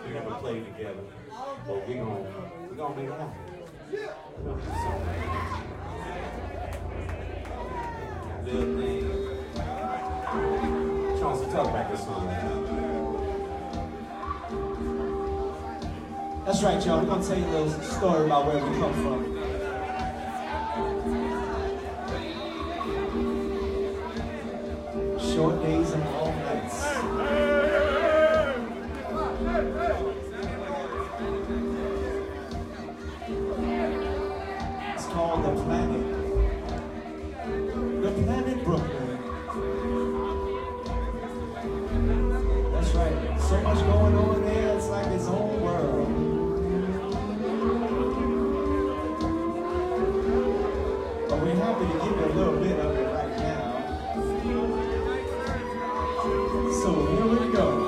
We never played together, but we gonna make it happen. Little thing. Chauncey, talk about this song. That's right, y'all. We're gonna tell you a little story about where we come from. Short days and long nights. It's called The Planet. The Planet Brooklyn. That's right. So much going on there, it's like its own world. But we're happy to give you a little bit of it right now. So here we go.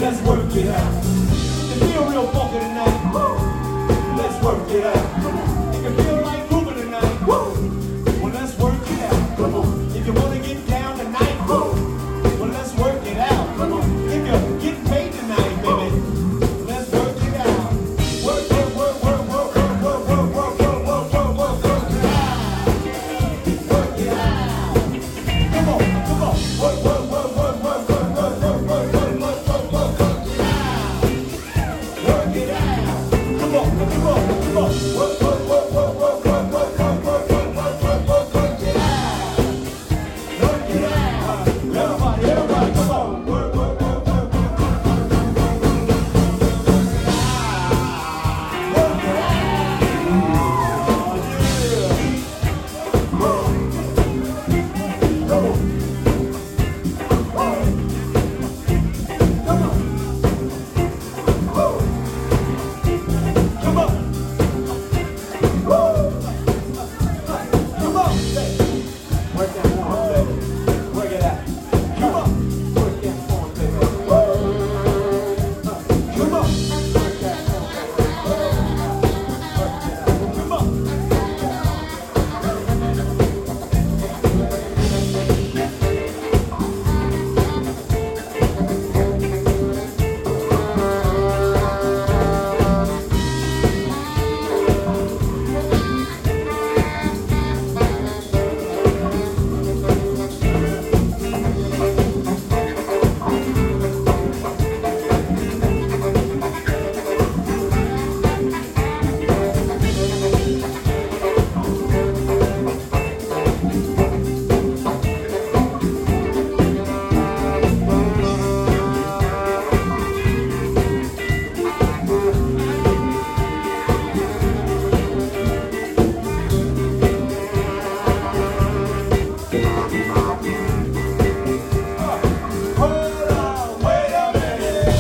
Let's work it out. You feel real funky tonight. Let's work it out. You can feel like moving tonight. Well, let's work it out. If you want to get down tonight, well, let's work it out. If you're getting paid tonight, baby, let's work it out. Work, work, work, work, work, work, work, work, work, work, work, work, work, work it out. Work it out. Come on, come on. Work, work, work, work, work, work, work, work, work, work, work, work, work, work it out. Work it out. Come on, come on, come on. Work, work, work, work, work, work, work, work, work, work, work, work, work, work it out. Work it out. Everybody, everybody, come on. Work, work, work, work, work, work, work, work, work, work, work it out. Work it out. Come on. Come on. Come on. Come on. Work that horn, baby. Work it out. Come on. Work that horn, baby. Come on. Work that horn, baby. Come on. Hold on, wait a minute.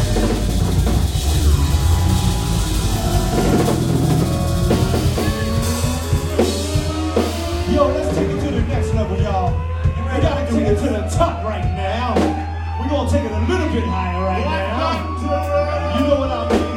Yo, let's take it to the next level, y'all. We gotta take it to the top right now. We're gonna take it a little bit higher right now. You know what I mean?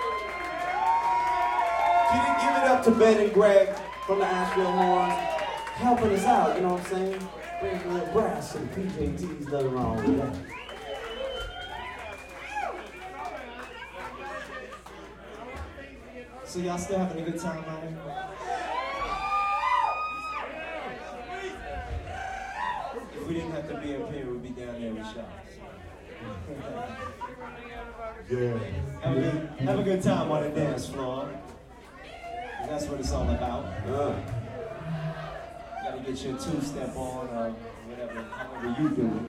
to Ben and Greg from the Asheville Horns. helping us out, you know what I'm saying? Bringing a little brass and PJT's, nothing wrong with that. So y'all still having a good time out here? If we didn't have to be up here, we'd be down there with y'all. Yeah. Have a good time on the dance floor. That's what it's all about. Gotta get your two-step on, or whatever, however you do it.